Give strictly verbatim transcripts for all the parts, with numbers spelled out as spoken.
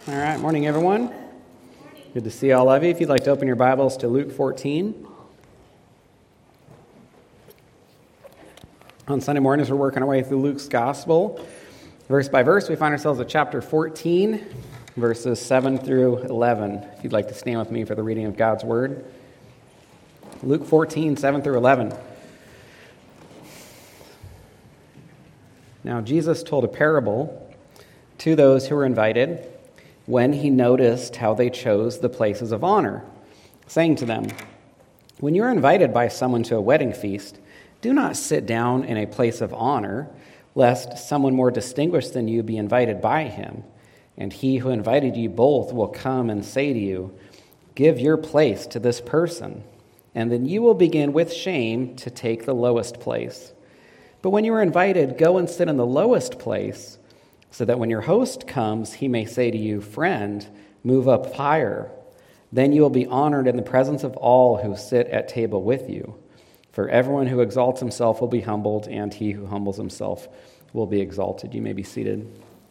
All right, morning everyone. Good to see all of you. If you'd like to open your Bibles to Luke fourteen. On Sunday mornings, we're working our way through Luke's Gospel. Verse by verse, we find ourselves at chapter fourteen, verses seven through eleven. If you'd like to stand with me for the reading of God's Word. Luke fourteen, seven through eleven. Now, Jesus told a parable to those who were invited when he noticed how they chose the places of honor, saying to them, "When you are invited by someone to a wedding feast, do not sit down in a place of honor, lest someone more distinguished than you be invited by him. And he who invited you both will come and say to you, 'Give your place to this person.' And then you will begin with shame to take the lowest place. But when you are invited, go and sit in the lowest place, so that when your host comes, he may say to you, 'Friend, move up higher.' Then you will be honored in the presence of all who sit at table with you. For everyone who exalts himself will be humbled, and he who humbles himself will be exalted." You may be seated.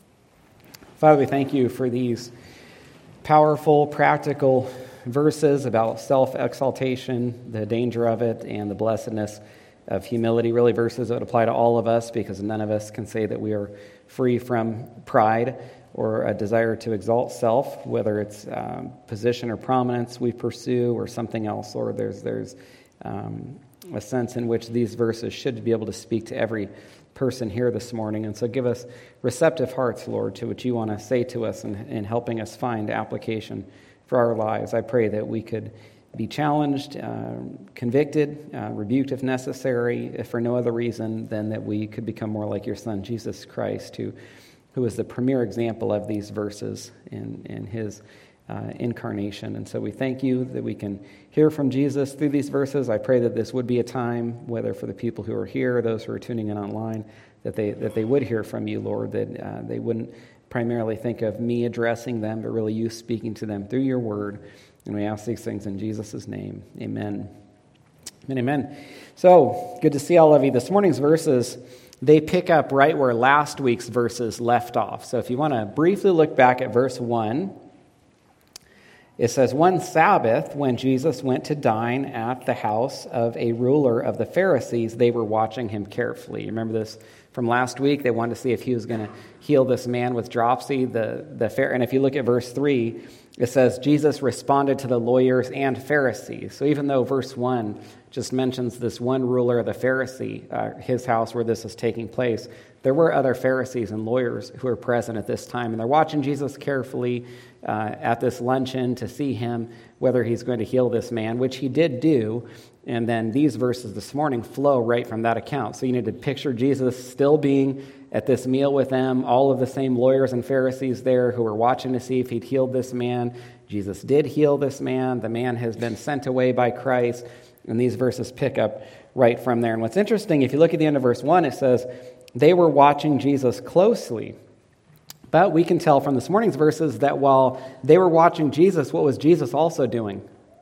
Father, we thank you for these powerful, practical verses about self-exaltation, the danger of it, and the blessedness of humility. Really verses that would apply to all of us, because none of us can say that we are free from pride or a desire to exalt self, whether it's um, position or prominence we pursue or something else. Lord, there's there's um, a sense in which these verses should be able to speak to every person here this morning. And so give us receptive hearts, Lord, to what you want to say to us and in helping us find application for our lives. I pray that we could be challenged, uh, convicted, uh, rebuked if necessary, if for no other reason than that we could become more like your Son, Jesus Christ, who, who is the premier example of these verses in, in his uh, incarnation. And so we thank you that we can hear from Jesus through these verses. I pray that this would be a time, whether for the people who are here, or those who are tuning in online, that they that they would hear from you, Lord, that uh, they wouldn't primarily think of me addressing them, but really you speaking to them through your word. And we ask these things in Jesus' name. Amen. Amen, amen. So, good to see all of you. This morning's verses, they pick up right where last week's verses left off. So if you want to briefly look back at verse one, it says, "One Sabbath, when Jesus went to dine at the house of a ruler of the Pharisees, they were watching him carefully." You remember this from last week? They wanted to see if he was going to heal this man with dropsy. The, the, and if you look at verse three, it says, Jesus responded to the lawyers and Pharisees. So even though verse one just mentions this one ruler of the Pharisee, uh, his house where this is taking place, there were other Pharisees and lawyers who were present at this time. And they're watching Jesus carefully uh, at this luncheon to see him, whether he's going to heal this man, which he did do. And then these verses this morning flow right from that account. So you need to picture Jesus still being at this meal with them, all of the same lawyers and Pharisees there who were watching to see if he'd healed this man. Jesus did heal this man. The man has been sent away by Christ. And these verses pick up right from there. And what's interesting, if you look at the end of verse one, it says, they were watching Jesus closely. But we can tell from this morning's verses that while they were watching Jesus, what was Jesus also doing?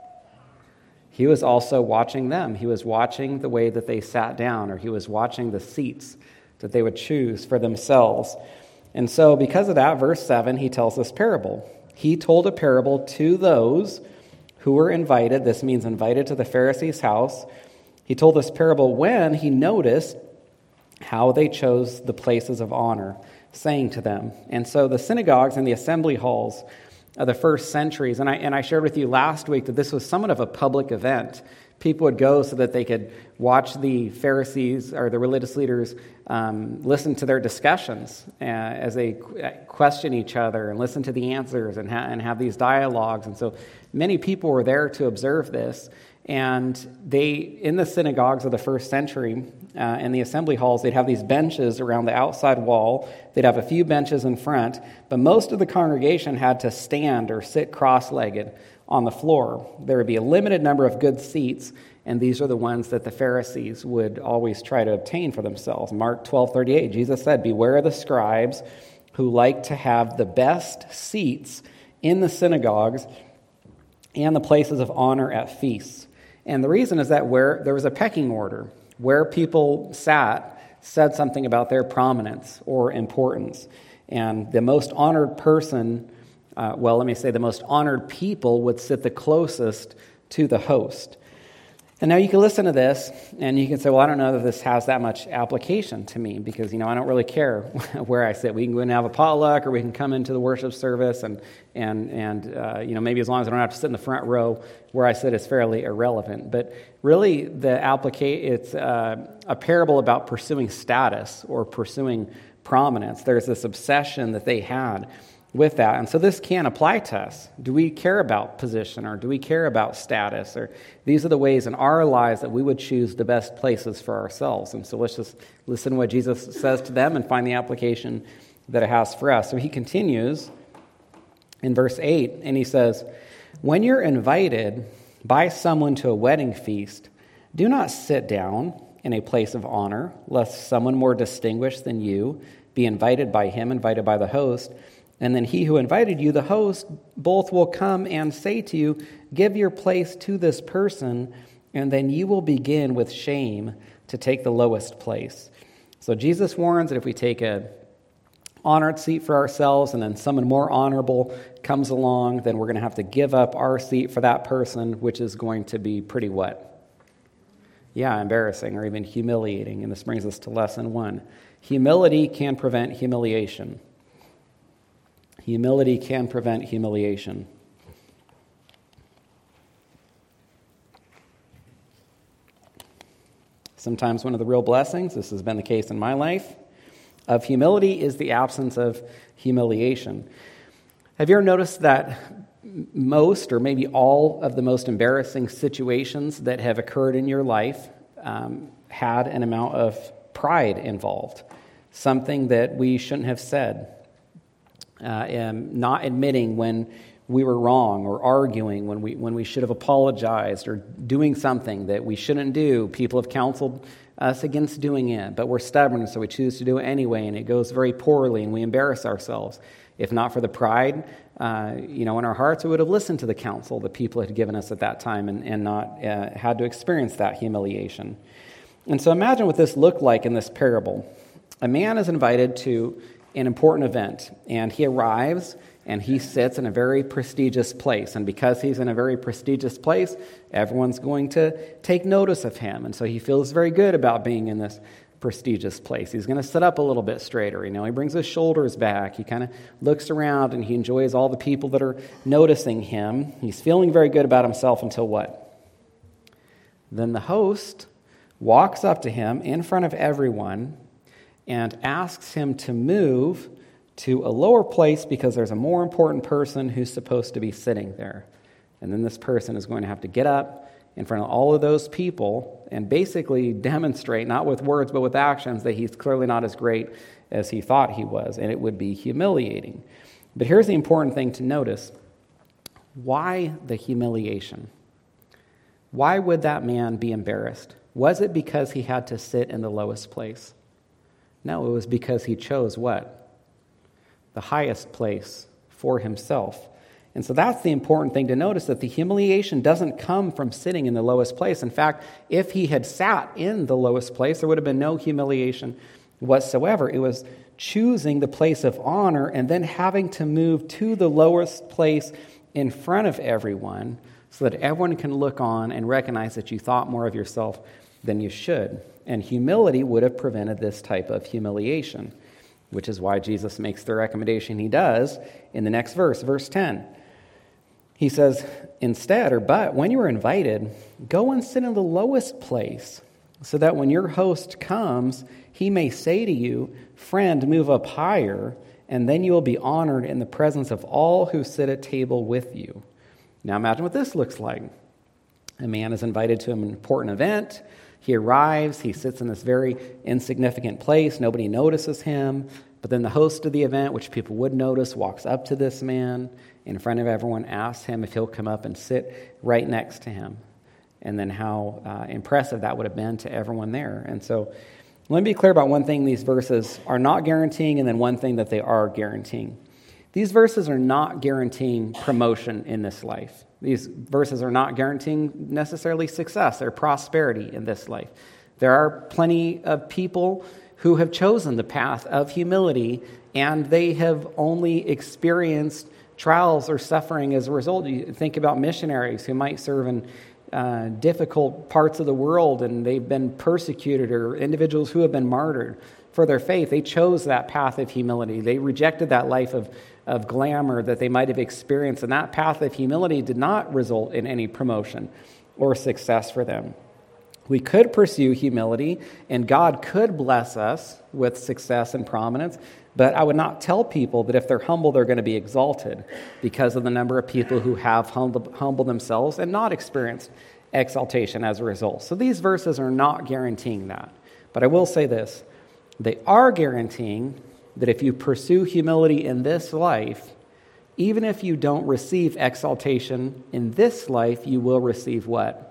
He was also watching them. He was watching the way that they sat down, or he was watching the seats that they would choose for themselves. And so because of that, verse seven, he tells this parable. He told a parable to those who were invited. This means invited to the Pharisee's house. He told this parable when he noticed how they chose the places of honor, saying to them. And so the synagogues and the assembly halls of the first centuries, and I and I shared with you last week that this was somewhat of a public event. People would go so that they could watch the Pharisees or the religious leaders um, listen to their discussions uh, as they question each other and listen to the answers and, ha- and have these dialogues. And so many people were there to observe this. And they, in the synagogues of the first century, uh, in the assembly halls, they'd have these benches around the outside wall. They'd have a few benches in front, but most of the congregation had to stand or sit cross-legged on the floor. There would be a limited number of good seats, and these are the ones that the Pharisees would always try to obtain for themselves. Mark twelve thirty-eight, Jesus said, "Beware of the scribes who like to have the best seats in the synagogues and the places of honor at feasts." And the reason is that where there was a pecking order, where people sat said something about their prominence or importance. And the most honored person Uh, well, let me say the most honored people would sit the closest to the host. And now you can listen to this, and you can say, well, I don't know that this has that much application to me because, you know, I don't really care where I sit. We can go and have a potluck, or we can come into the worship service, and, and, and uh, you know, maybe as long as I don't have to sit in the front row, where I sit is fairly irrelevant. But really, the applica- it's uh, a parable about pursuing status or pursuing prominence. There's this obsession that they had with that. And so this can apply to us. Do we care about position, or do we care about status? Or these are the ways in our lives that we would choose the best places for ourselves. And so let's just listen to what Jesus says to them and find the application that it has for us. So he continues in verse eight, and he says, when you're invited by someone to a wedding feast, do not sit down in a place of honor, lest someone more distinguished than you be invited by him, invited by the host. And then he who invited you, the host, both will come and say to you, give your place to this person, and then you will begin with shame to take the lowest place. So Jesus warns that if we take a honored seat for ourselves and then someone more honorable comes along, then we're going to have to give up our seat for that person, which is going to be pretty what? Yeah, embarrassing or even humiliating. And this brings us to lesson one. Humility can prevent humiliation. Humility can prevent humiliation. Sometimes one of the real blessings, this has been the case in my life, of humility is the absence of humiliation. Have you ever noticed that most or maybe all of the most embarrassing situations that have occurred in your life um, had an amount of pride involved? Something that we shouldn't have said. Uh, and not admitting when we were wrong, or arguing when we when we should have apologized, or doing something that we shouldn't do. People have counseled us against doing it, but we're stubborn, so we choose to do it anyway, and it goes very poorly, and we embarrass ourselves. If not for the pride, uh, you know, in our hearts, we would have listened to the counsel that people had given us at that time, and, and not uh, had to experience that humiliation. And so imagine what this looked like in this parable. A man is invited to an important event, and he arrives and he sits in a very prestigious place, and because he's in a very prestigious place, everyone's going to take notice of him, and so he feels very good about being in this prestigious place. He's going to sit up a little bit straighter, you know, he brings his shoulders back, he kind of looks around, and he enjoys all the people that are noticing him. He's feeling very good about himself until what? Then the host walks up to him in front of everyone and asks him to move to a lower place because there's a more important person who's supposed to be sitting there. And then this person is going to have to get up in front of all of those people and basically demonstrate, not with words but with actions, that he's clearly not as great as he thought he was, and it would be humiliating. But here's the important thing to notice. Why the humiliation? Why would that man be embarrassed? Was it because he had to sit in the lowest place? No, it was because he chose what? The highest place for himself. And so that's the important thing to notice, that the humiliation doesn't come from sitting in the lowest place. In fact, if he had sat in the lowest place, there would have been no humiliation whatsoever. It was choosing the place of honor and then having to move to the lowest place in front of everyone so that everyone can look on and recognize that you thought more of yourself than you should. And humility would have prevented this type of humiliation, which is why Jesus makes the recommendation he does in the next verse, verse ten. He says, instead, or but, when you are invited, go and sit in the lowest place, so that when your host comes, he may say to you, friend, move up higher, and then you will be honored in the presence of all who sit at table with you. Now imagine what this looks like. A man is invited to an important event. He arrives, he sits in this very insignificant place, nobody notices him, but then the host of the event, which people would notice, walks up to this man in front of everyone, asks him if he'll come up and sit right next to him, and then how uh, impressive that would have been to everyone there. And so let me be clear about one thing these verses are not guaranteeing, and then one thing that they are guaranteeing. These verses are not guaranteeing promotion in this life. These verses are not guaranteeing necessarily success or prosperity in this life. There are plenty of people who have chosen the path of humility, and they have only experienced trials or suffering as a result. You think about missionaries who might serve in uh, difficult parts of the world and they've been persecuted, or individuals who have been martyred for their faith. They chose that path of humility. They rejected that life of, of glamour that they might have experienced, and that path of humility did not result in any promotion or success for them. We could pursue humility, and God could bless us with success and prominence, but I would not tell people that if they're humble, they're going to be exalted, because of the number of people who have humbled, humbled themselves and not experienced exaltation as a result. So these verses are not guaranteeing that. But I will say this, they are guaranteeing that if you pursue humility in this life, even if you don't receive exaltation in this life, you will receive what?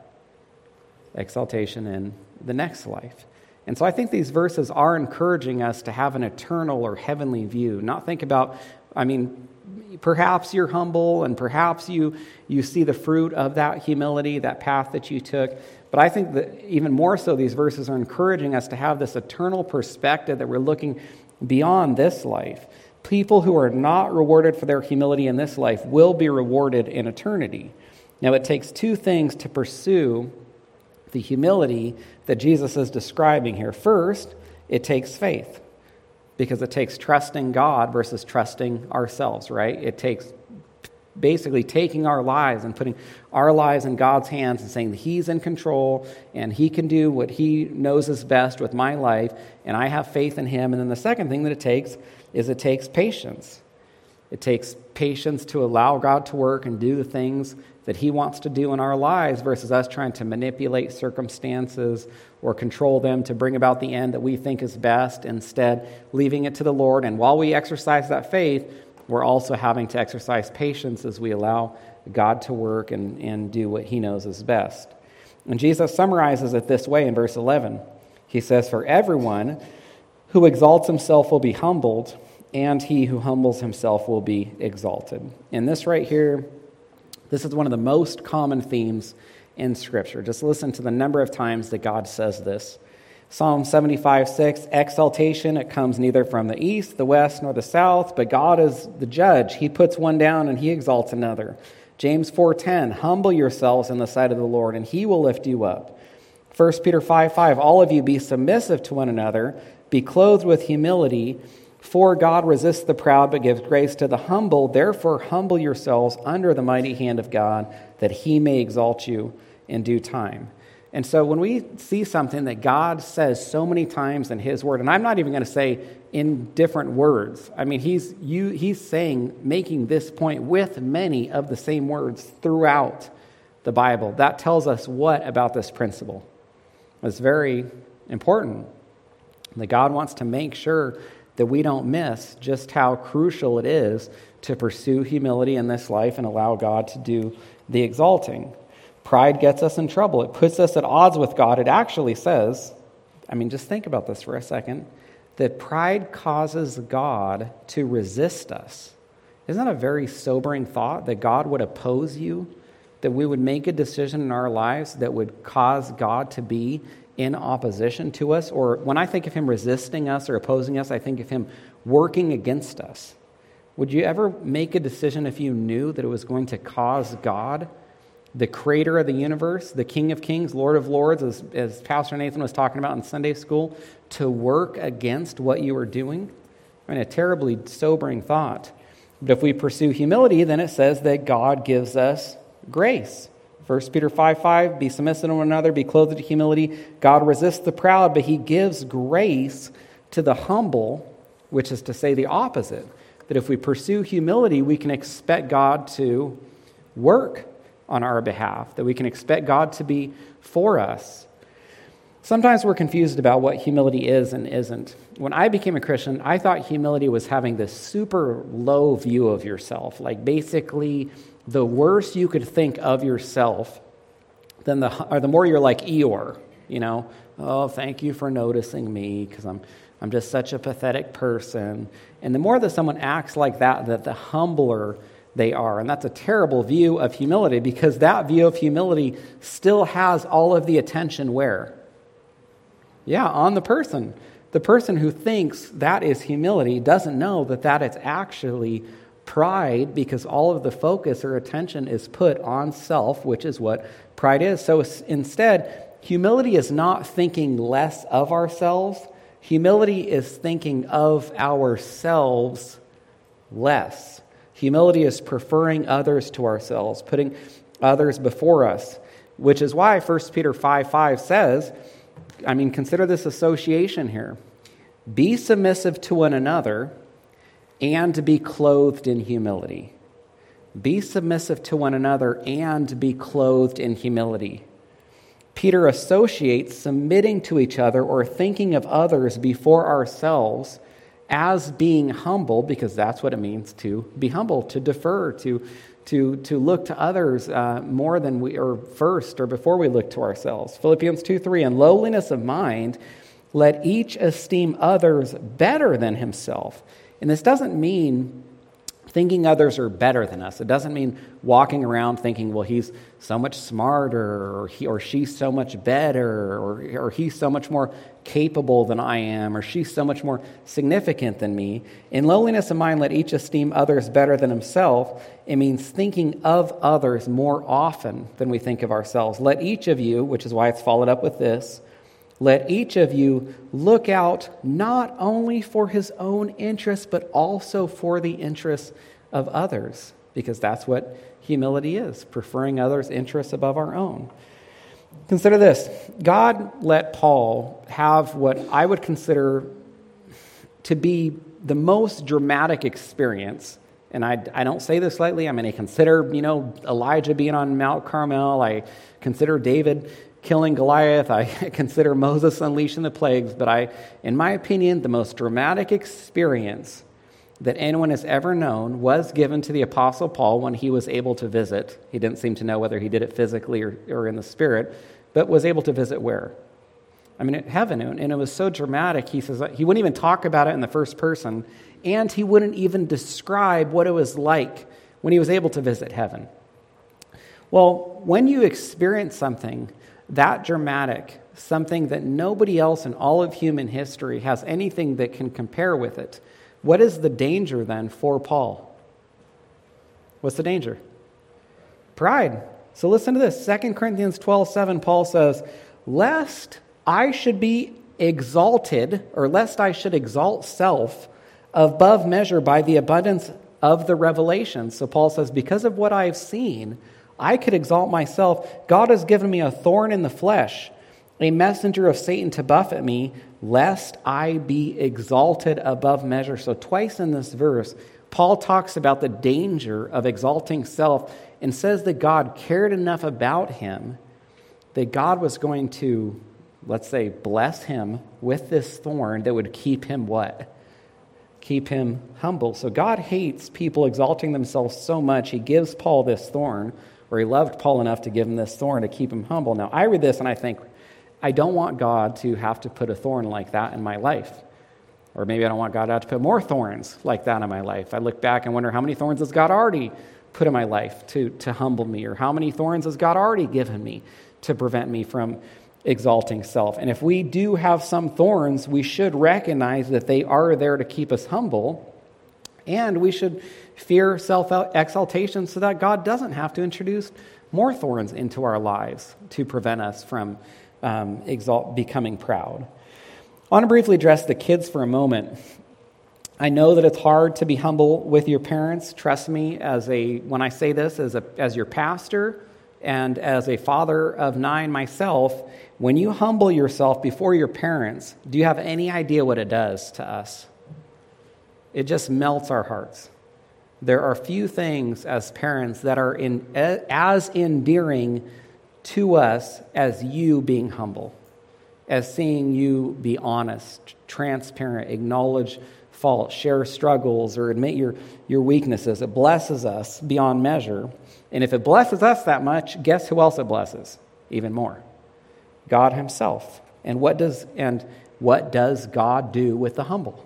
Exaltation in the next life. And so I think these verses are encouraging us to have an eternal or heavenly view, not think about, I mean, perhaps you're humble and perhaps you, you see the fruit of that humility, that path that you took. But I think that even more so, these verses are encouraging us to have this eternal perspective that we're looking beyond this life. People who are not rewarded for their humility in this life will be rewarded in eternity. Now, it takes two things to pursue the humility that Jesus is describing here. First, it takes faith, because it takes trusting God versus trusting ourselves, right? It takes basically taking our lives and putting our lives in God's hands and saying that He's in control and He can do what He knows is best with my life, and I have faith in Him. And then the second thing that it takes is it takes patience. It takes patience to allow God to work and do the things that He wants to do in our lives versus us trying to manipulate circumstances or control them to bring about the end that we think is best, instead leaving it to the Lord. And while we exercise that faith, we're also having to exercise patience as we allow God to work and, and do what He knows is best. And Jesus summarizes it this way in verse eleven. He says, "For everyone who exalts himself will be humbled, and he who humbles himself will be exalted." And this right here, this is one of the most common themes in Scripture. Just listen to the number of times that God says this. Psalm seventy-five six, "Exaltation, it comes neither from the east, the west, nor the south, but God is the judge. He puts one down and He exalts another." James four ten, "Humble yourselves in the sight of the Lord, and He will lift you up." First Peter five five, "All of you be submissive to one another, be clothed with humility, for God resists the proud, but gives grace to the humble. Therefore humble yourselves under the mighty hand of God, that He may exalt you in due time." And so when we see something that God says so many times in His Word, and I'm not even going to say in different words. I mean, he's you, he's saying, making this point with many of the same words throughout the Bible. That tells us what about this principle? It's very important that God wants to make sure that we don't miss just how crucial it is to pursue humility in this life and allow God to do the exalting. Pride gets us in trouble. It puts us at odds with God. It actually says, I mean, just think about this for a second, that pride causes God to resist us. Isn't that a very sobering thought, that God would oppose you, that we would make a decision in our lives that would cause God to be in opposition to us? Or when I think of Him resisting us or opposing us, I think of Him working against us. Would you ever make a decision if you knew that it was going to cause God, the creator of the universe, the King of Kings, Lord of Lords, as, as Pastor Nathan was talking about in Sunday school, to work against what you were doing? I mean, a terribly sobering thought. But if we pursue humility, then it says that God gives us grace. First Peter five five, "Be submissive to one another, be clothed with humility. God resists the proud, but He gives grace to the humble," which is to say the opposite. That if we pursue humility, we can expect God to work on our behalf, that we can expect God to be for us. Sometimes we're confused about what humility is and isn't. When I became a Christian, I thought humility was having this super low view of yourself, like basically the worse you could think of yourself, then the or the more you're like Eeyore, you know, "Oh, thank you for noticing me, because I'm I'm just such a pathetic person." And the more that someone acts like that, that the humbler they are. And that's a terrible view of humility, because that view of humility still has all of the attention where? Yeah, on the person. The person who thinks that is humility doesn't know that that is actually pride because all of the focus or attention is put on self, which is what pride is. So instead, humility is not thinking less of ourselves. Humility is thinking of ourselves less. Humility is preferring others to ourselves, putting others before us, which is why First Peter five five says, I mean, consider this association here. Be submissive to one another and be clothed in humility. Be submissive to one another and be clothed in humility. Peter associates submitting to each other or thinking of others before ourselves as being humble, because that's what it means to be humble, to defer, to to to look to others uh, more than we, or first, or before we look to ourselves. Philippians two three, in lowliness of mind, let each esteem others better than himself. And this doesn't mean thinking others are better than us. It doesn't mean walking around thinking, well, he's so much smarter, or he or she's so much better, or, or he's so much more capable than I am, or she's so much more significant than me. In lowliness of mind, let each esteem others better than himself. It means thinking of others more often than we think of ourselves. Let each of you, which is why it's followed up with this, let each of you look out not only for his own interests, but also for the interests of others, because that's what humility is, preferring others' interests above our own. Consider this. God let Paul have what I would consider to be the most dramatic experience, and I, I don't say this lightly. I mean, I consider, you know, Elijah being on Mount Carmel. I consider David killing Goliath. I consider Moses unleashing the plagues. But I, in my opinion, the most dramatic experience that anyone has ever known was given to the Apostle Paul when he was able to visit. He didn't seem to know whether he did it physically or, or in the spirit, but was able to visit where? I mean, at heaven. And it was so dramatic, he says he wouldn't even talk about it in the first person, and he wouldn't even describe what it was like when he was able to visit heaven. Well, when you experience something that dramatic, something that nobody else in all of human history has anything that can compare with it, what is the danger then for Paul? What's the danger? Pride. So listen to this. Second Corinthians twelve seven, Paul says, lest I should be exalted, or lest I should exalt self above measure by the abundance of the revelation. So Paul says, because of what I've seen, I could exalt myself. God has given me a thorn in the flesh, a messenger of Satan to buffet me, lest I be exalted above measure. So twice in this verse, Paul talks about the danger of exalting self and says that God cared enough about him that God was going to, let's say, bless him with this thorn that would keep him what? Keep him humble. So God hates people exalting themselves so much, he gives Paul this thorn, or he loved Paul enough to give him this thorn to keep him humble. Now, I read this and I think, I don't want God to have to put a thorn like that in my life. Or maybe I don't want God to have to put more thorns like that in my life. I look back and wonder, how many thorns has God already put in my life to, to humble me? Or how many thorns has God already given me to prevent me from exalting self? And if we do have some thorns, we should recognize that they are there to keep us humble. And we should fear self-exaltation so that God doesn't have to introduce more thorns into our lives to prevent us from um, exalt, becoming proud. I want to briefly address the kids for a moment. I know that it's hard to be humble with your parents. Trust me, as a when I say this as a as your pastor and as a father of nine myself, when you humble yourself before your parents, do you have any idea what it does to us? It just melts our hearts. There are few things as parents that are in, as endearing to us as you being humble, as seeing you be honest, transparent, acknowledge fault, share struggles, or admit your, your weaknesses. It blesses us beyond measure. And if it blesses us that much, guess who else it blesses? Even more. God himself. And what does and what does God do with the humble?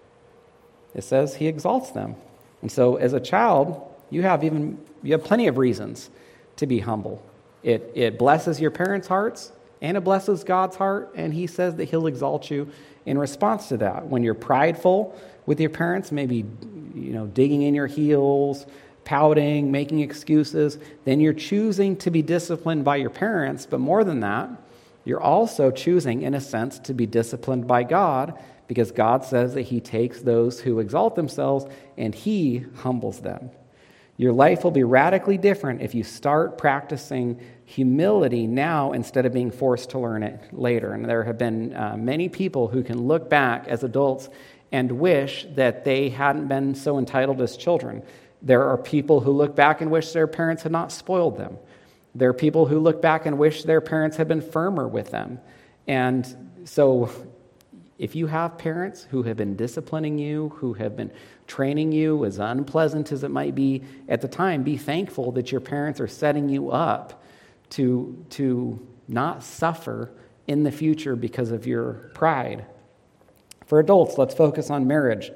It says he exalts them. And so as a child, you have even you have plenty of reasons to be humble. It it blesses your parents' hearts, and it blesses God's heart, and he says that he'll exalt you in response to that. When you're prideful with your parents, maybe, you know, digging in your heels, pouting, making excuses, then you're choosing to be disciplined by your parents. But more than that, you're also choosing, in a sense, to be disciplined by God, because God says that he takes those who exalt themselves and he humbles them. Your life will be radically different if you start practicing humility now instead of being forced to learn it later. And there have been uh, many people who can look back as adults and wish that they hadn't been so entitled as children. There are people who look back and wish their parents had not spoiled them. There are people who look back and wish their parents had been firmer with them. And so if you have parents who have been disciplining you, who have been training you, as unpleasant as it might be at the time, be thankful that your parents are setting you up to, to not suffer in the future because of your pride. For adults, let's focus on marriage.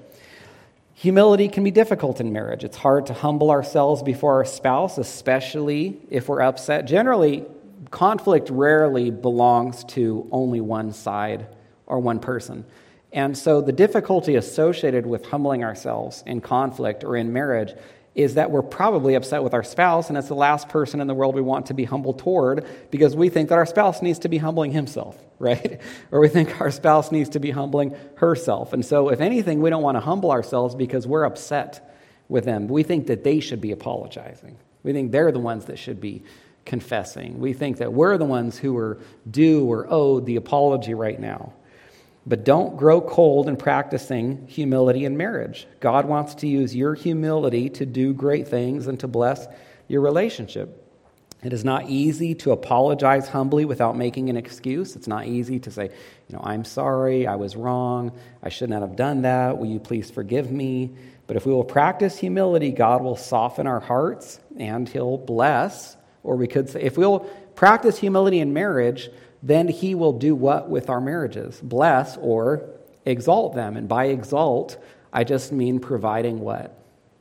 Humility can be difficult in marriage. It's hard to humble ourselves before our spouse, especially if we're upset. Generally, conflict rarely belongs to only one side or one person. And so the difficulty associated with humbling ourselves in conflict or in marriage is that we're probably upset with our spouse, and it's the last person in the world we want to be humble toward, because we think that our spouse needs to be humbling himself, right? Or we think our spouse needs to be humbling herself. And so if anything, we don't want to humble ourselves because we're upset with them. We think that they should be apologizing. We think they're the ones that should be confessing. We think that we're the ones who are due or owed the apology right now. But don't grow cold in practicing humility in marriage. God wants to use your humility to do great things and to bless your relationship. It is not easy to apologize humbly without making an excuse. It's not easy to say, you know, I'm sorry, I was wrong, I should not have done that, will you please forgive me? But if we will practice humility, God will soften our hearts and he'll bless. Or we could say, if we'll practice humility in marriage, then he will do what with our marriages? Bless or exalt them. And by exalt, I just mean providing what?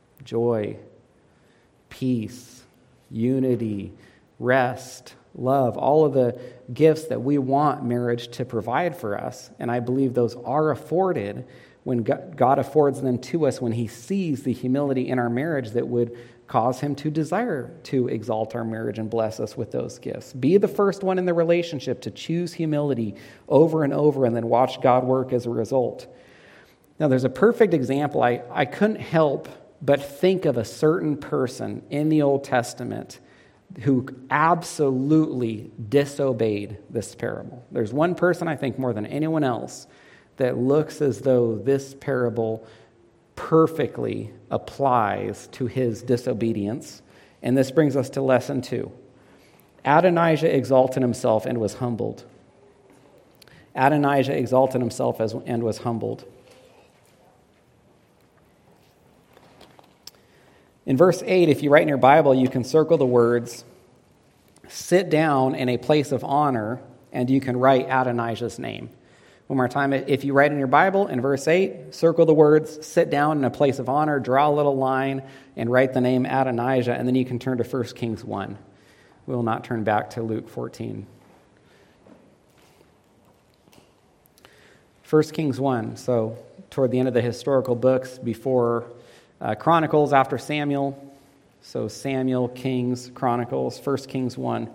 Joy, peace, unity, rest, love, all of the gifts that we want marriage to provide for us. And I believe those are afforded when God affords them to us, when he sees the humility in our marriage that would cause him to desire to exalt our marriage and bless us with those gifts. Be the first one in the relationship to choose humility over and over and then watch God work as a result. Now, there's a perfect example. I, I couldn't help but think of a certain person in the Old Testament who absolutely disobeyed this parable. There's one person, I think, more than anyone else, that looks as though this parable perfectly applies to his disobedience. And this brings us to lesson two. Adonijah exalted himself and was humbled. Adonijah exalted himself as, and was humbled. In verse eight, if you write in your Bible, you can circle the words, sit down in a place of honor, and you can write Adonijah's name. One more time, if you write in your Bible, in verse eight, circle the words, sit down in a place of honor, draw a little line, and write the name Adonijah, and then you can turn to First Kings one. We will not turn back to Luke fourteen. First Kings one, so toward the end of the historical books, before uh, Chronicles, after Samuel, so Samuel, Kings, Chronicles, First Kings one.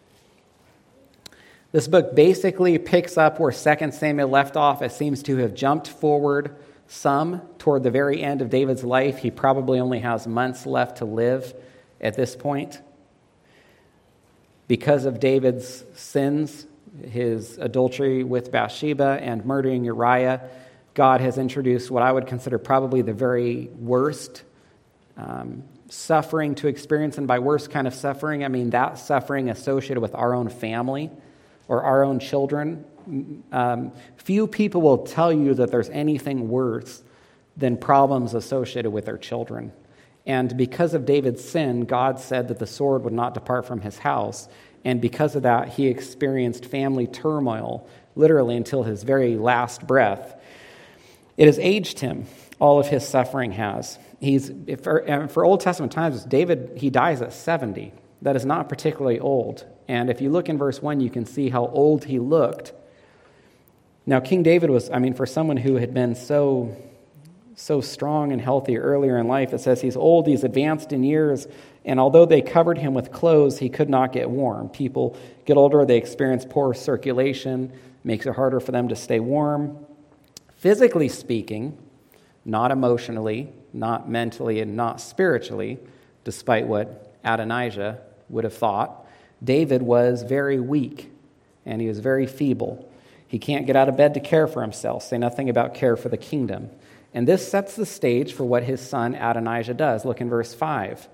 This book basically picks up where Second Samuel left off. It seems to have jumped forward some toward the very end of David's life. He probably only has months left to live at this point. Because of David's sins, his adultery with Bathsheba and murdering Uriah, God has introduced what I would consider probably the very worst um, suffering to experience. And by worst kind of suffering, I mean that suffering associated with our own family or our own children. Um, few people will tell you that there's anything worse than problems associated with their children. And because of David's sin, God said that the sword would not depart from his house. And because of that, he experienced family turmoil, literally until his very last breath. It has aged him, all of his suffering has. He's for, for Old Testament times, David, he dies at seventy. That is not particularly old. And if you look in verse one, you can see how old he looked Now, King David was, I mean, for someone who had been so, so strong and healthy earlier in life, it says he's old, he's advanced in years, and although they covered him with clothes, he could not get warm. People get older, they experience poor circulation, makes it harder for them to stay warm. Physically speaking, not emotionally, not mentally, and not spiritually, despite what Adonijah would have thought, David was very weak, and he was very feeble. He can't get out of bed to care for himself, say nothing about care for the kingdom. And this sets the stage for what his son Adonijah does. Look in verse five.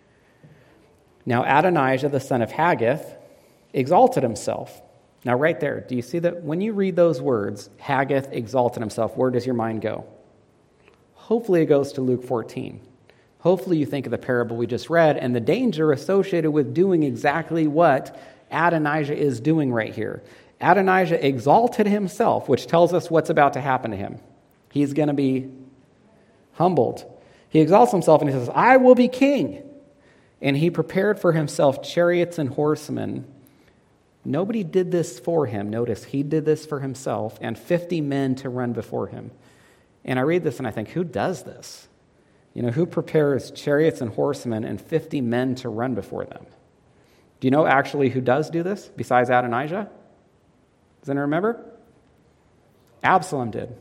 Now Adonijah, the son of Haggith, exalted himself. Now right there, do you see that when you read those words, Haggith exalted himself, where does your mind go? Hopefully it goes to Luke fourteen. Hopefully you think of the parable we just read and the danger associated with doing exactly what Adonijah is doing right here. Adonijah exalted himself, which tells us what's about to happen to him. He's going to be humbled. He exalts himself and he says, I will be king. And he prepared for himself chariots and horsemen. Nobody did this for him. Notice, he did this for himself and fifty men to run before him. And I read this and I think, who does this? You know, who prepares chariots and horsemen and fifty men to run before them? Do you know actually who does do this besides Adonijah? Does anyone remember? Absalom did.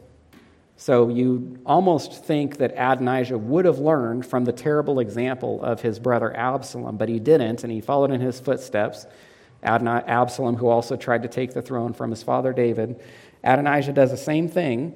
So you almost think that Adonijah would have learned from the terrible example of his brother Absalom, but he didn't, and he followed in his footsteps. Adonijah, Absalom, who also tried to take the throne from his father David. Adonijah does the same thing.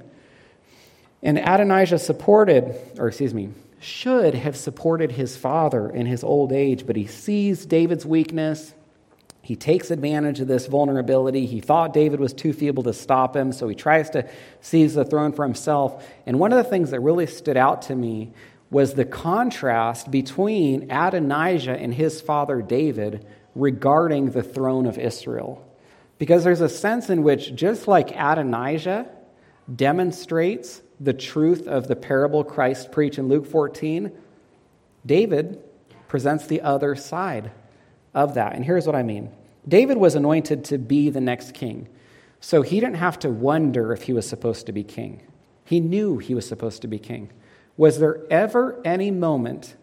And Adonijah supported, or excuse me, should have supported his father in his old age, but he sees David's weakness. He takes advantage of this vulnerability. He thought David was too feeble to stop him, so he tries to seize the throne for himself. And one of the things that really stood out to me was the contrast between Adonijah and his father David regarding the throne of Israel. Because there's a sense in which, just like Adonijah demonstrates the truth of the parable Christ preached in Luke fourteen, David presents the other side of that. And here's what I mean. David was anointed to be the next king. So he didn't have to wonder if he was supposed to be king. He knew he was supposed to be king. Was there ever any moment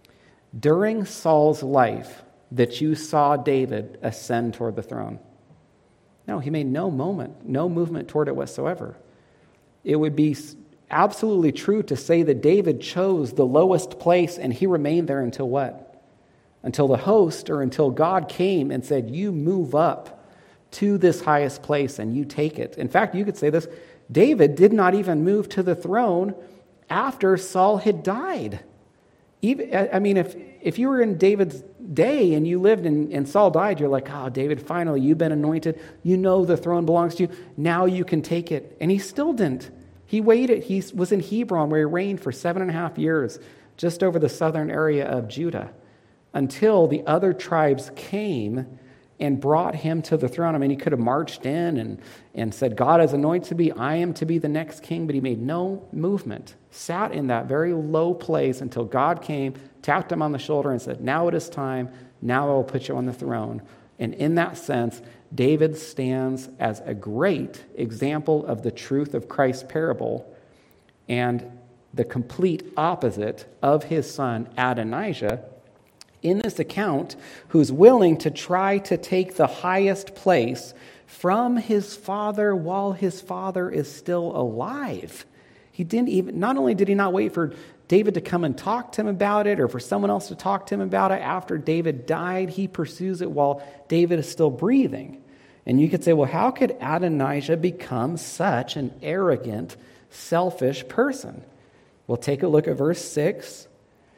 during Saul's life that you saw David ascend toward the throne? No, he made no moment, no movement toward it whatsoever. It would be absolutely true to say that David chose the lowest place and he remained there until what? Until the host or until God came and said, you move up to this highest place and you take it. In fact, you could say this, David did not even move to the throne after Saul had died. Even, I mean, if, if you were in David's day and you lived and, and Saul died, you're like, oh, David, finally, you've been anointed. You know the throne belongs to you. Now you can take it. And he still didn't. He waited. He was in Hebron where he reigned for seven and a half years, just over the southern area of Judah, until the other tribes came and brought him to the throne. I mean, he could have marched in and, and said, God has anointed me, I am to be the next king, but he made no movement, sat in that very low place until God came, tapped him on the shoulder and said, now it is time, now I will put you on the throne. And in that sense, David stands as a great example of the truth of Christ's parable and the complete opposite of his son Adonijah, in this account, who's willing to try to take the highest place from his father while his father is still alive. He didn't even, not only did he not wait for David to come and talk to him about it or for someone else to talk to him about it after David died, he pursues it while David is still breathing. And you could say, well, how could Adonijah become such an arrogant, selfish person? Well, take a look at verse six.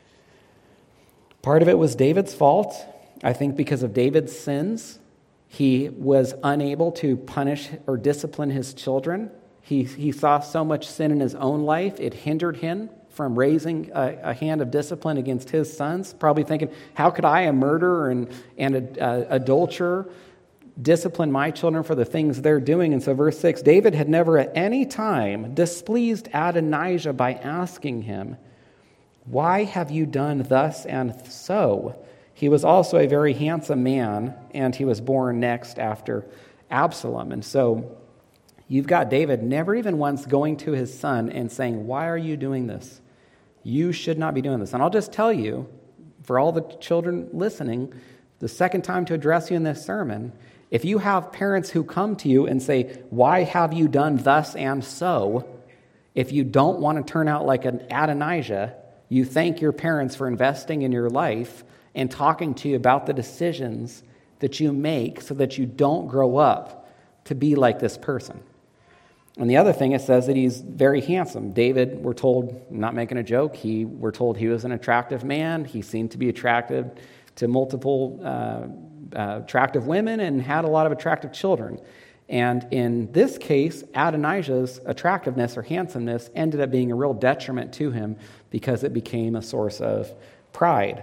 Part of it was David's fault. I think because of David's sins, he was unable to punish or discipline his children. He, he saw so much sin in his own life, it hindered him from raising a, a hand of discipline against his sons, probably thinking, how could I, a murderer and, and an adulterer, discipline my children for the things they're doing? And so verse six, David had never at any time displeased Adonijah by asking him, why have you done thus and so? He was also a very handsome man, and he was born next after Absalom. And so You've got David never even once going to his son and saying, why are you doing this? You should not be doing this. And I'll just tell you, for all the children listening, the second time to address you in this sermon, if you have parents who come to you and say, why have you done thus and so? If you don't want to turn out like an Adonijah, you thank your parents for investing in your life and talking to you about the decisions that you make so that you don't grow up to be like this person. And the other thing, it says that he's very handsome. David, we're told, I'm not making a joke, he, we're told he was an attractive man. He seemed to be attractive to multiple uh, uh, attractive women and had a lot of attractive children. And in this case, Adonijah's attractiveness or handsomeness ended up being a real detriment to him because it became a source of pride.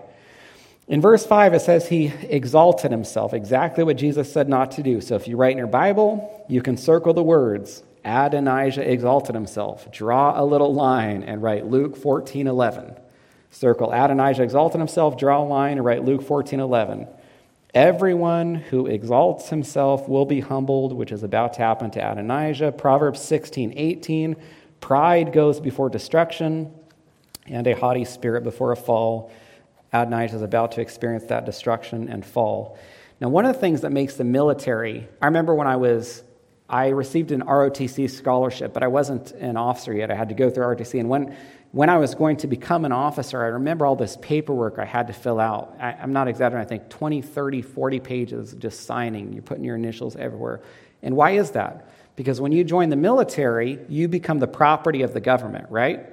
In verse five, it says he exalted himself, exactly what Jesus said not to do. So if you write in your Bible, you can circle the words, Adonijah exalted himself. Draw a little line and write Luke fourteen eleven. Circle Adonijah exalted himself, draw a line and write Luke fourteen eleven. Everyone who exalts himself will be humbled, which is about to happen to Adonijah. Proverbs sixteen eighteen. Pride goes before destruction, and a haughty spirit before a fall. Adonijah is about to experience that destruction and fall. Now, one of the things that makes the military, I remember when I was, I received an R O T C scholarship, but I wasn't an officer yet. I had to go through R O T C. And when, when I was going to become an officer, I remember all this paperwork I had to fill out. I, I'm not exaggerating, I think twenty, thirty, forty pages just signing. You're putting your initials everywhere. And why is that? Because when you join the military, you become the property of the government, right?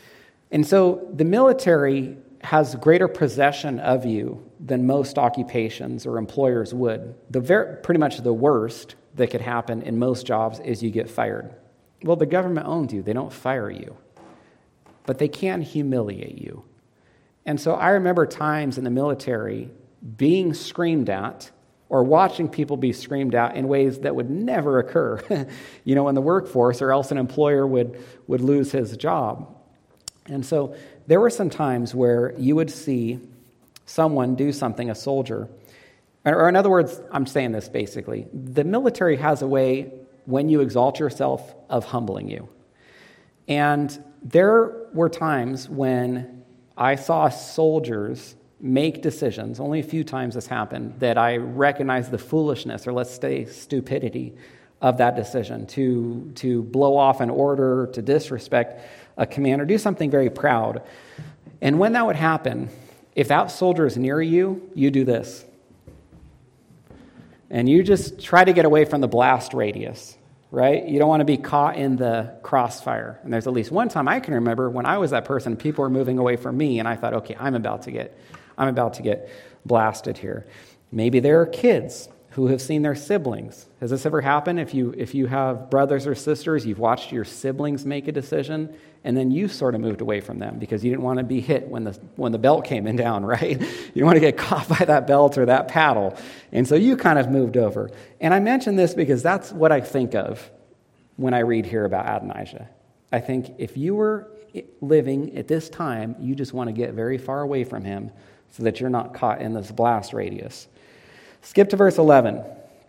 And so the military has greater possession of you than most occupations or employers would. The very, pretty much the worst that could happen in most jobs is you get fired. Well, the government owns you. They don't fire you. But they can humiliate you. And so I remember times in the military being screamed at or watching people be screamed at in ways that would never occur, you know, in the workforce, or else an employer would, would lose his job. And so there were some times where you would see someone do something, a soldier, or in other words, I'm saying this basically, the military has a way, when you exalt yourself, of humbling you. And there were times when I saw soldiers make decisions, only a few times this happened, that I recognized the foolishness, or let's say stupidity, of that decision, to, to blow off an order, to disrespect a command, or do something very proud. And when that would happen, if that soldier is near you, you do this. And you just try to get away from the blast radius, right? You don't want to be caught in the crossfire. And there's at least one time I can remember when I was that person, people were moving away from me, and I thought, okay, I'm about to get, I'm about to get blasted here. Maybe there are kids who have seen their siblings. Has this ever happened? If you if you have brothers or sisters, you've watched your siblings make a decision, and then you sort of moved away from them because you didn't want to be hit when the when the belt came in down, right? You don't want to get caught by that belt or that paddle. And so you kind of moved over. And I mention this because that's what I think of when I read here about Adonijah. I think if you were living at this time, you just want to get very far away from him so that you're not caught in this blast radius. Skip to verse eleven.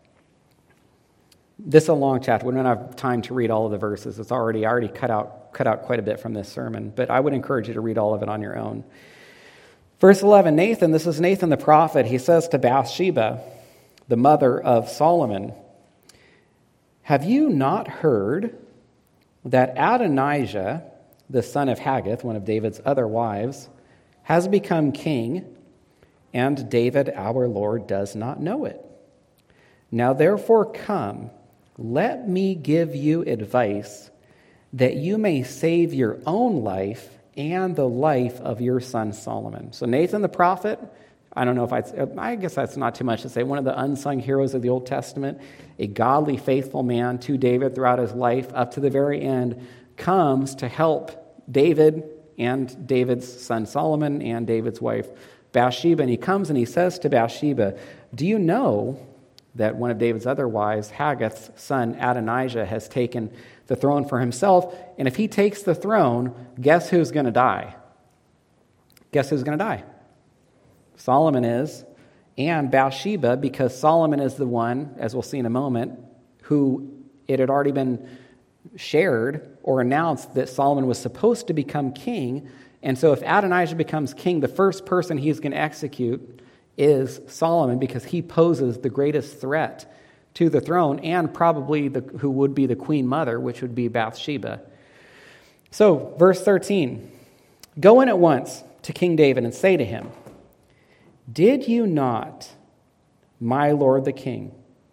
This is a long chapter. We don't have time to read all of the verses. It's already I already cut out cut out quite a bit from this sermon, but I would encourage you to read all of it on your own. Verse eleven, Nathan, this is Nathan the prophet. He says to Bathsheba, the mother of Solomon, "Have you not heard that Adonijah, the son of Haggith, one of David's other wives, has become king, and David our Lord does not know it? Now therefore come, let me give you advice that you may save your own life and the life of your son Solomon." So Nathan the prophet, I don't know if I, I guess that's not too much to say, one of the unsung heroes of the Old Testament, a godly, faithful man to David throughout his life up to the very end, comes to help David and David's son Solomon and David's wife Bathsheba. And he comes and he says to Bathsheba, "Do you know that one of David's other wives, Haggith's son Adonijah, has taken the throne for himself? And if he takes the throne, guess who's going to die? Guess who's going to die? Solomon is, and Bathsheba, because Solomon is the one, as we'll see in a moment, who it had already been shared or announced that Solomon was supposed to become king. And so if Adonijah becomes king, the first person he's going to execute is Solomon, because he poses the greatest threat to the throne, and probably the, who would be the queen mother, which would be Bathsheba. So, verse thirteen, go in at once to King David and say to him, did you not, my lord the king,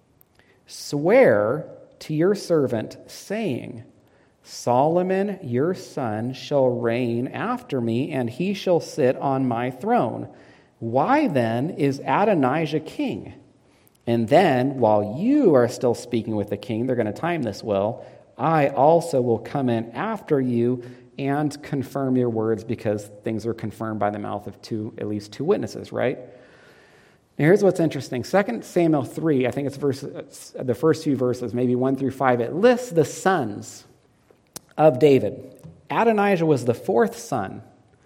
swear to your servant, saying, Solomon your son shall reign after me, and he shall sit on my throne? Why then is Adonijah king? And then, while you are still speaking with the king, they're going to time this well, I also will come in after you and confirm your words, because things are confirmed by the mouth of two, at least two witnesses, right? Now, here's what's interesting. Second Samuel three, I think it's verse, the first few verses, maybe one through five, it lists the sons of David. Adonijah was the fourth son,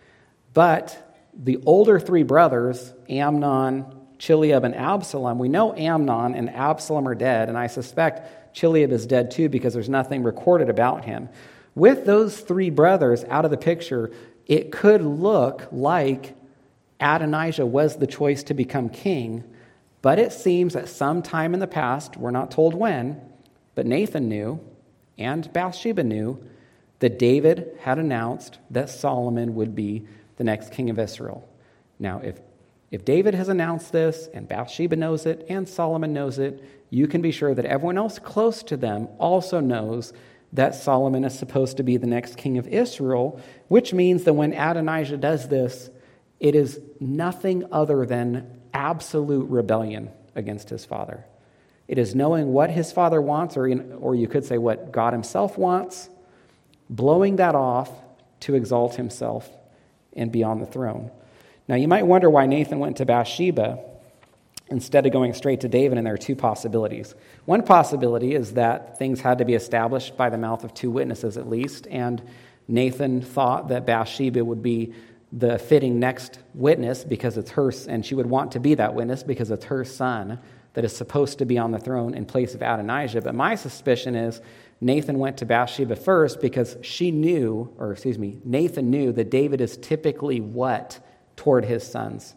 but the older three brothers, Amnon, Chileab, and Absalom, we know Amnon and Absalom are dead, and I suspect Chileab is dead too, because there's nothing recorded about him. With those three brothers out of the picture, it could look like Adonijah was the choice to become king, but it seems that sometime in the past, we're not told when, but Nathan knew and Bathsheba knew that David had announced that Solomon would be the next king of Israel. Now, if If David has announced this, and Bathsheba knows it, and Solomon knows it, you can be sure that everyone else close to them also knows that Solomon is supposed to be the next king of Israel, which means that when Adonijah does this, it is nothing other than absolute rebellion against his father. It is knowing what his father wants, or, or you could say what God himself wants, blowing that off to exalt himself and be on the throne. Now, you might wonder why Nathan went to Bathsheba instead of going straight to David, and there are two possibilities. One possibility is that things had to be established by the mouth of two witnesses at least, and Nathan thought that Bathsheba would be the fitting next witness because it's her, and she would want to be that witness because it's her son that is supposed to be on the throne in place of Adonijah. But my suspicion is Nathan went to Bathsheba first because she knew, or excuse me, Nathan knew that David is typically what toward his sons?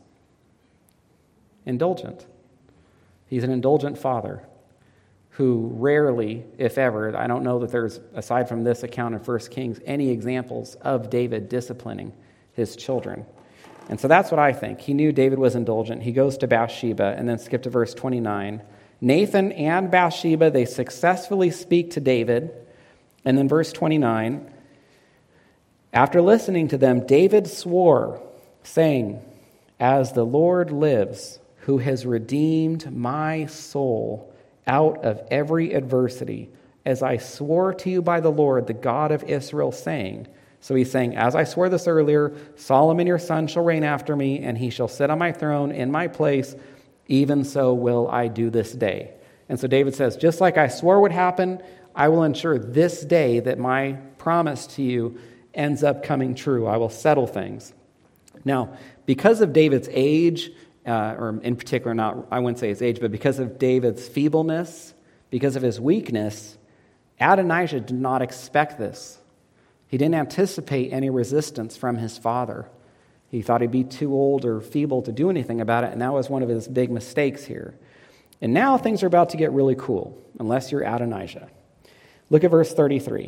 Indulgent. He's an indulgent father who rarely, if ever, I don't know that there's, aside from this account in First Kings, any examples of David disciplining his children. And so that's what I think. He knew David was indulgent. He goes to Bathsheba, and then skip to verse twenty-nine. Nathan and Bathsheba, they successfully speak to David. And then verse twenty-nine, after listening to them, David swore, saying, as the Lord lives, who has redeemed my soul out of every adversity, as I swore to you by the Lord, the God of Israel, saying. So he's saying, as I swore this earlier, Solomon your son shall reign after me, and he shall sit on my throne in my place. Even so will I do this day. And so David says, just like I swore would happen, I will ensure this day that my promise to you ends up coming true. I will settle things. Now, because of David's age, uh, or in particular, not I wouldn't say his age, but because of David's feebleness, because of his weakness, Adonijah did not expect this. He didn't anticipate any resistance from his father. He thought he'd be too old or feeble to do anything about it, and that was one of his big mistakes here. And now things are about to get really cool, unless you're Adonijah. Look at verse thirty-three.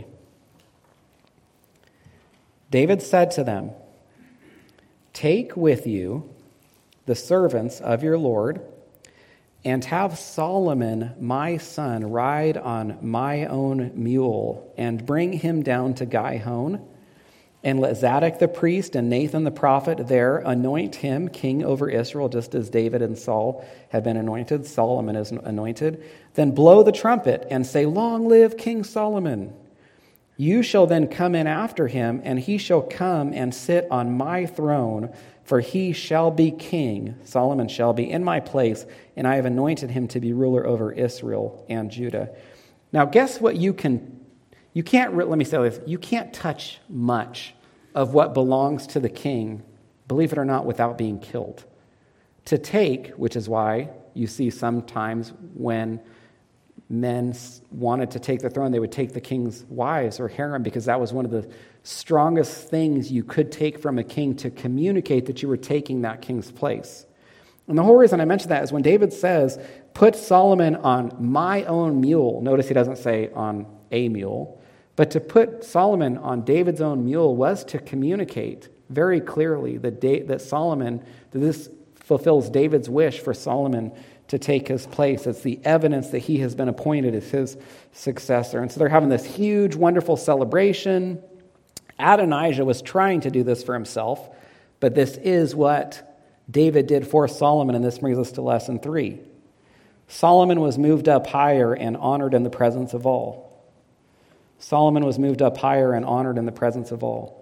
David said to them, take with you the servants of your Lord, and have Solomon my son ride on my own mule, and bring him down to Gihon, and let Zadok the priest and Nathan the prophet there anoint him king over Israel, just as David and Saul had been anointed. Solomon is anointed. Then blow the trumpet and say, long live King Solomon. You shall then come in after him, and he shall come and sit on my throne, for he shall be king. Solomon shall be in my place, and I have anointed him to be ruler over Israel and Judah. Now, guess what you can, you can't, let me say this, you can't touch much of what belongs to the king, believe it or not, without being killed. To take, which is why you see sometimes when men wanted to take the throne, they would take the king's wives or harem, because that was one of the strongest things you could take from a king to communicate that you were taking that king's place. And the whole reason I mention that is when David says, put Solomon on my own mule, notice he doesn't say on a mule, but to put Solomon on David's own mule was to communicate very clearly that, da- that Solomon, that this fulfills David's wish for Solomon to take his place. It's the evidence that he has been appointed as his successor. And so they're having this huge, wonderful celebration. Adonijah was trying to do this for himself, but this is what David did for Solomon, and this brings us to lesson three. Solomon was moved up higher and honored in the presence of all. Solomon was moved up higher and honored in the presence of all.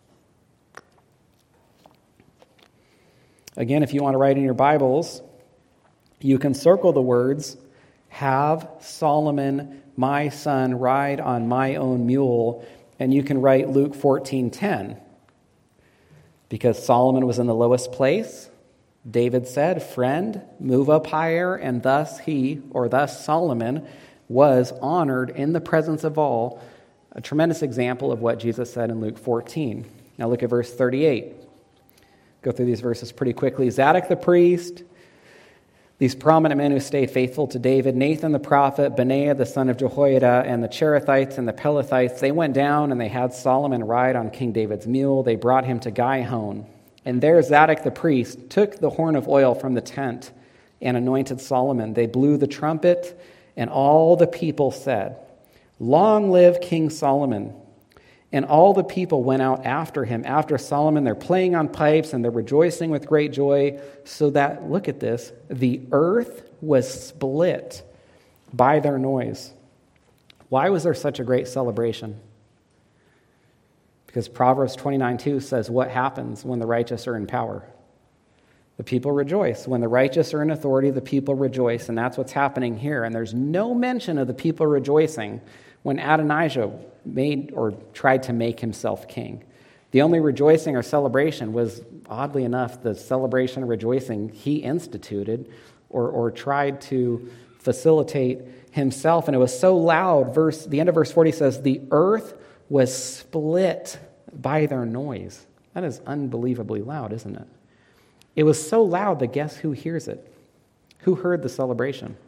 Again, if you want to write in your Bibles, you can circle the words, have Solomon, my son, ride on my own mule, and you can write Luke fourteen ten. Because Solomon was in the lowest place, David said, friend, move up higher, and thus he, or thus Solomon, was honored in the presence of all. A tremendous example of what Jesus said in Luke fourteen. Now look at verse thirty-eight. Go through these verses pretty quickly. Zadok the priest, these prominent men who stayed faithful to David, Nathan the prophet, Benaiah the son of Jehoiada, and the Cherethites and the Pelethites, they went down and they had Solomon ride on King David's mule. They brought him to Gihon. And there Zadok the priest took the horn of oil from the tent and anointed Solomon. They blew the trumpet, and all the people said, long live King Solomon. And all the people went out after him, after Solomon. They're playing on pipes and they're rejoicing with great joy, so that, look at this, the earth was split by their noise. Why was there such a great celebration? Because Proverbs twenty-nine two says, what happens when the righteous are in power? The people rejoice. When the righteous are in authority, the people rejoice, and that's what's happening here. And there's no mention of the people rejoicing when Adonijah made or tried to make himself king. The only rejoicing or celebration was, oddly enough, the celebration or rejoicing he instituted or, or tried to facilitate himself. And it was so loud, verse the end of verse forty says, the earth was split by their noise. That is unbelievably loud, isn't it? It was so loud that guess who hears it? Who heard the celebration?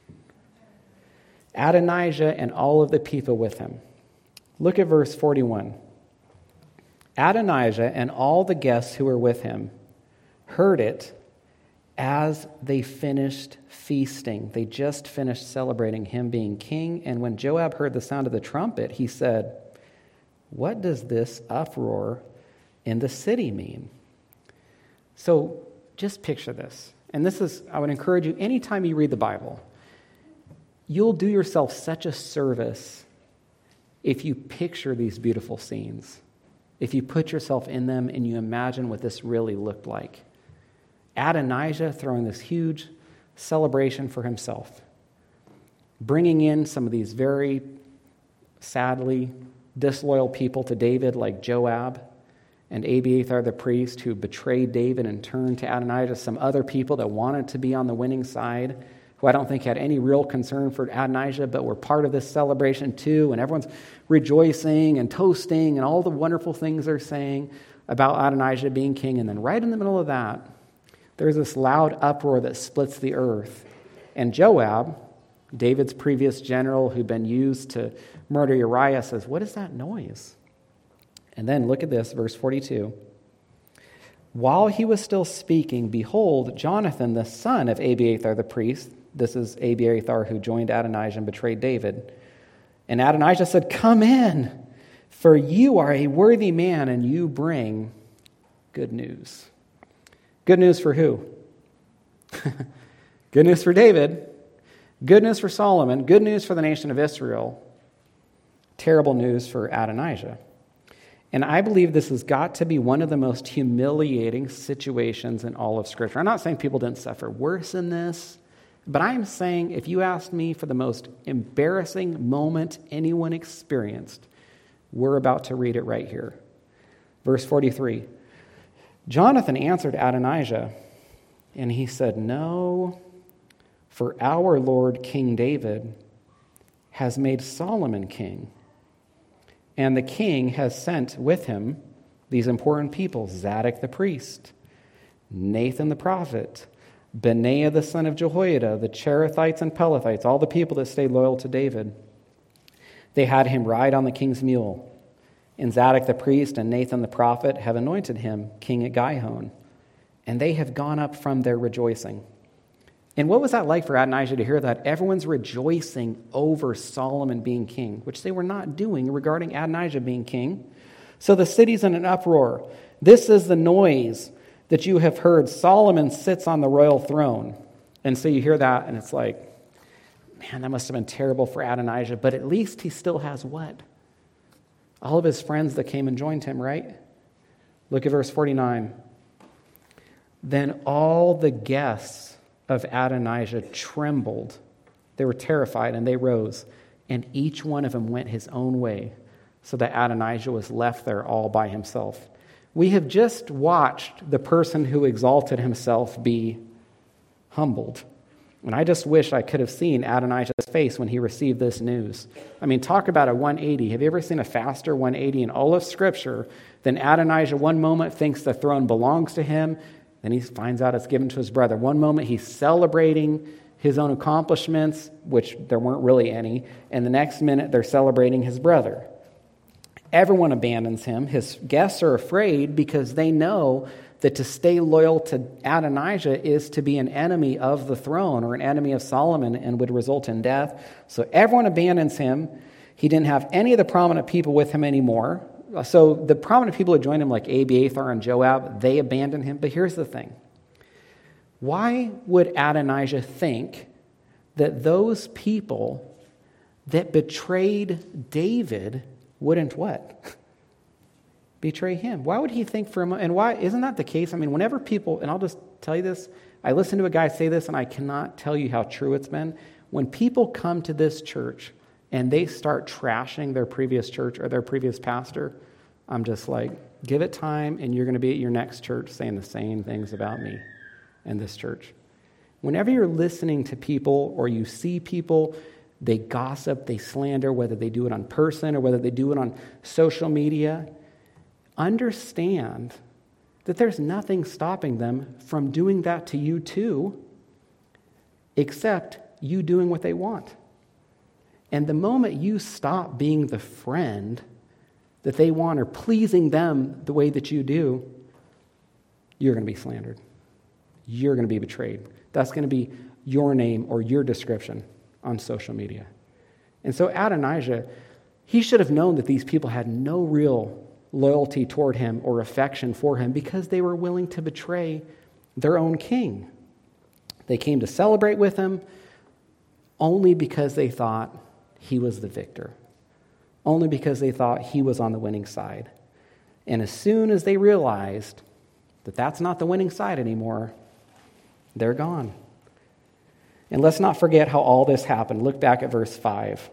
Adonijah and all of the people with him. Look at verse forty-one. Adonijah and all the guests who were with him heard it as they finished feasting. They just finished celebrating him being king. And when Joab heard the sound of the trumpet, he said, what does this uproar in the city mean? So just picture this. And this is, I would encourage you, anytime you read the Bible, you'll do yourself such a service if you picture these beautiful scenes, if you put yourself in them and you imagine what this really looked like. Adonijah throwing this huge celebration for himself, bringing in some of these very sadly disloyal people to David like Joab and Abiathar the priest, who betrayed David and turned to Adonijah, some other people that wanted to be on the winning side, who I don't think had any real concern for Adonijah, but were part of this celebration too, and everyone's rejoicing and toasting and all the wonderful things they're saying about Adonijah being king. And then right in the middle of that, there's this loud uproar that splits the earth. And Joab, David's previous general who'd been used to murder Uriah, says, what is that noise? And then look at this, verse forty-two. While he was still speaking, behold, Jonathan, the son of Abiathar the priest, this is Abiathar who joined Adonijah and betrayed David. And Adonijah said, come in, for you are a worthy man and you bring good news. Good news for who? Good news for David. Good news for Solomon. Good news for the nation of Israel. Terrible news for Adonijah. And I believe this has got to be one of the most humiliating situations in all of Scripture. I'm not saying people didn't suffer worse than this, but I'm saying if you asked me for the most embarrassing moment anyone experienced, we're about to read it right here. Verse forty-three. Jonathan answered Adonijah, and he said, no, for our Lord King David has made Solomon king. And the king has sent with him these important people, Zadok the priest, Nathan the prophet, Benaiah the son of Jehoiada, the Cherethites and Pelethites, all the people that stayed loyal to David. They had him ride on the king's mule. And Zadok the priest and Nathan the prophet have anointed him king at Gihon. And they have gone up from their rejoicing. And what was that like for Adonijah to hear that? Everyone's rejoicing over Solomon being king, which they were not doing regarding Adonijah being king. So the city's in an uproar. This is the noise that you have heard. Solomon sits on the royal throne. And so you hear that, and it's like, man, that must have been terrible for Adonijah. But at least he still has what? All of his friends that came and joined him, right? Look at verse forty-nine. Then all the guests of Adonijah trembled. They were terrified, and they rose. And each one of them went his own way, so that Adonijah was left there all by himself. We have just watched the person who exalted himself be humbled. And I just wish I could have seen Adonijah's face when he received this news. I mean, talk about a one eighty. Have you ever seen a faster one eighty in all of Scripture than Adonijah one moment thinks the throne belongs to him, then he finds out it's given to his brother. One moment he's celebrating his own accomplishments, which there weren't really any, and the next minute they're celebrating his brother. Everyone abandons him. His guests are afraid because they know that to stay loyal to Adonijah is to be an enemy of the throne or an enemy of Solomon and would result in death. So everyone abandons him. He didn't have any of the prominent people with him anymore. So the prominent people who joined him, like Abiathar and Joab, they abandoned him. But here's the thing. Why would Adonijah think that those people that betrayed David wouldn't what? Betray him? Why would he think for a moment? And why isn't that the case? I mean, whenever people, and I'll just tell you this, I listen to a guy say this, and I cannot tell you how true it's been. When people come to this church and they start trashing their previous church or their previous pastor, I'm just like, give it time, and you're going to be at your next church saying the same things about me and this church. Whenever you're listening to people or you see people, they gossip, they slander, whether they do it on person or whether they do it on social media, understand that there's nothing stopping them from doing that to you too, except you doing what they want. And the moment you stop being the friend that they want or pleasing them the way that you do, you're going to be slandered. You're going to be betrayed. That's going to be your name or your description on social media. And so Adonijah, he should have known that these people had no real loyalty toward him or affection for him because they were willing to betray their own king. They came to celebrate with him only because they thought he was the victor, only because they thought he was on the winning side. And as soon as they realized that that's not the winning side anymore, they're gone. And let's not forget how all this happened. Look back at verse five.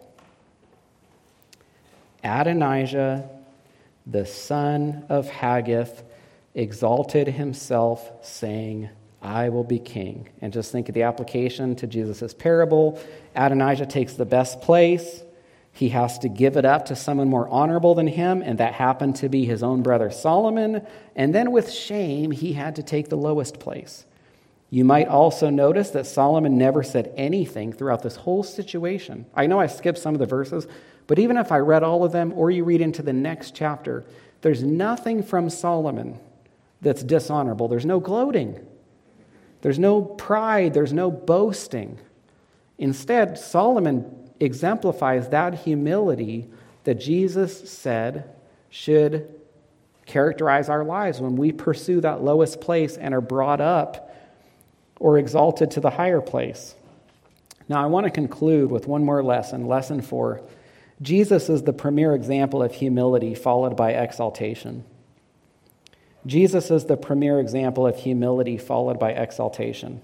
Adonijah, the son of Haggith, exalted himself, saying, I will be king. And just think of the application to Jesus' parable. Adonijah takes the best place. He has to give it up to someone more honorable than him, and that happened to be his own brother Solomon. And then with shame, he had to take the lowest place. You might also notice that Solomon never said anything throughout this whole situation. I know I skipped some of the verses, but even if I read all of them, or you read into the next chapter, there's nothing from Solomon that's dishonorable. There's no gloating. There's no pride. There's no boasting. Instead, Solomon exemplifies that humility that Jesus said should characterize our lives when we pursue that lowest place and are brought up or exalted to the higher place. Now, I want to conclude with one more lesson, lesson four. Jesus is the premier example of humility followed by exaltation. Jesus is the premier example of humility followed by exaltation.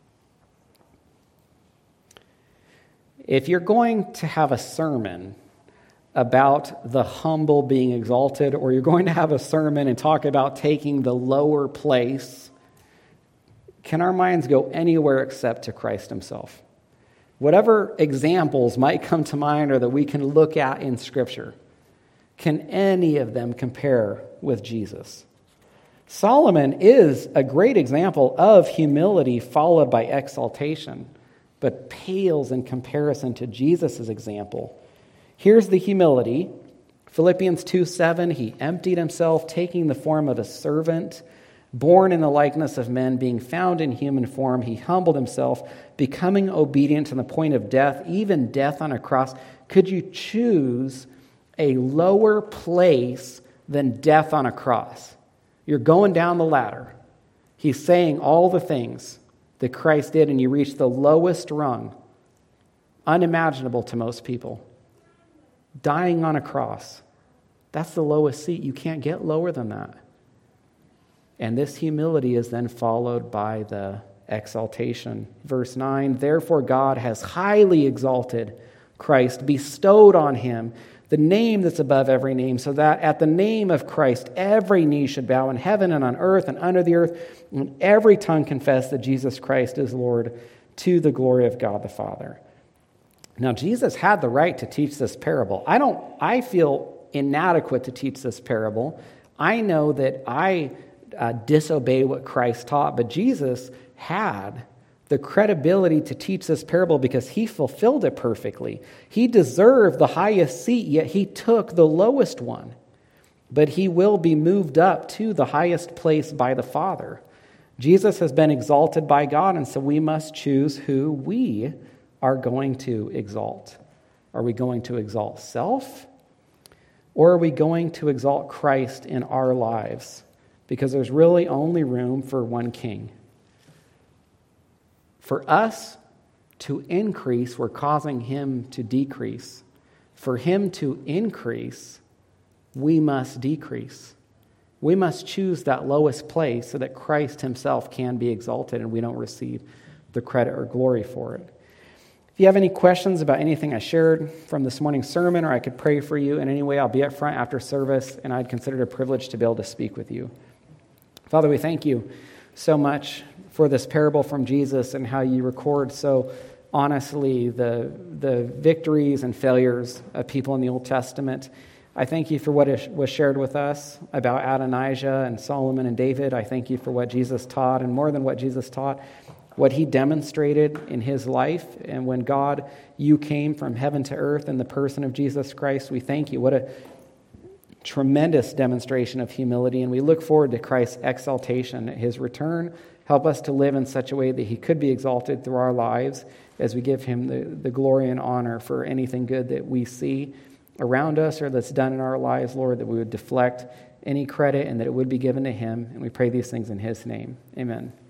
If you're going to have a sermon about the humble being exalted, or you're going to have a sermon and talk about taking the lower place, can our minds go anywhere except to Christ himself? Whatever examples might come to mind or that we can look at in Scripture, can any of them compare with Jesus? Solomon is a great example of humility followed by exaltation, but pales in comparison to Jesus' example. Here's the humility. Philippians two seven, he emptied himself, taking the form of a servant, born in the likeness of men, being found in human form, he humbled himself, becoming obedient to the point of death, even death on a cross. Could you choose a lower place than death on a cross? You're going down the ladder. He's saying all the things that Christ did, and you reach the lowest rung, unimaginable to most people. Dying on a cross. That's the lowest seat. You can't get lower than that. And this humility is then followed by the exaltation. Verse nine, therefore God has highly exalted Christ, bestowed on him the name that's above every name, so that at the name of Christ every knee should bow in heaven and on earth and under the earth, and every tongue confess that Jesus Christ is Lord, to the glory of God the Father. Now, Jesus had the right to teach this parable. I don't, I feel inadequate to teach this parable. I know that I uh, disobey what Christ taught, but Jesus had the credibility to teach this parable because he fulfilled it perfectly. He deserved the highest seat, yet he took the lowest one. But he will be moved up to the highest place by the Father. Jesus has been exalted by God, and so we must choose who we are going to exalt. Are we going to exalt self? Or are we going to exalt Christ in our lives? Because there's really only room for one king. For us to increase, we're causing him to decrease. For him to increase, we must decrease. We must choose that lowest place so that Christ himself can be exalted and we don't receive the credit or glory for it. If you have any questions about anything I shared from this morning's sermon, or I could pray for you in any way, I'll be up front after service, and I'd consider it a privilege to be able to speak with you. Father, we thank you so much for this parable from Jesus and how you record so honestly the, the victories and failures of people in the Old Testament. I thank you for what was shared with us about Adonijah and Solomon and David. I thank you for what Jesus taught, and more than what Jesus taught, what he demonstrated in his life. And when God, you came from heaven to earth in the person of Jesus Christ, we thank you. What a tremendous demonstration of humility. And we look forward to Christ's exaltation at his return. Help us to live in such a way that he could be exalted through our lives as we give him the, the glory and honor for anything good that we see around us or that's done in our lives, Lord, that we would deflect any credit and that it would be given to him. And we pray these things in his name. Amen.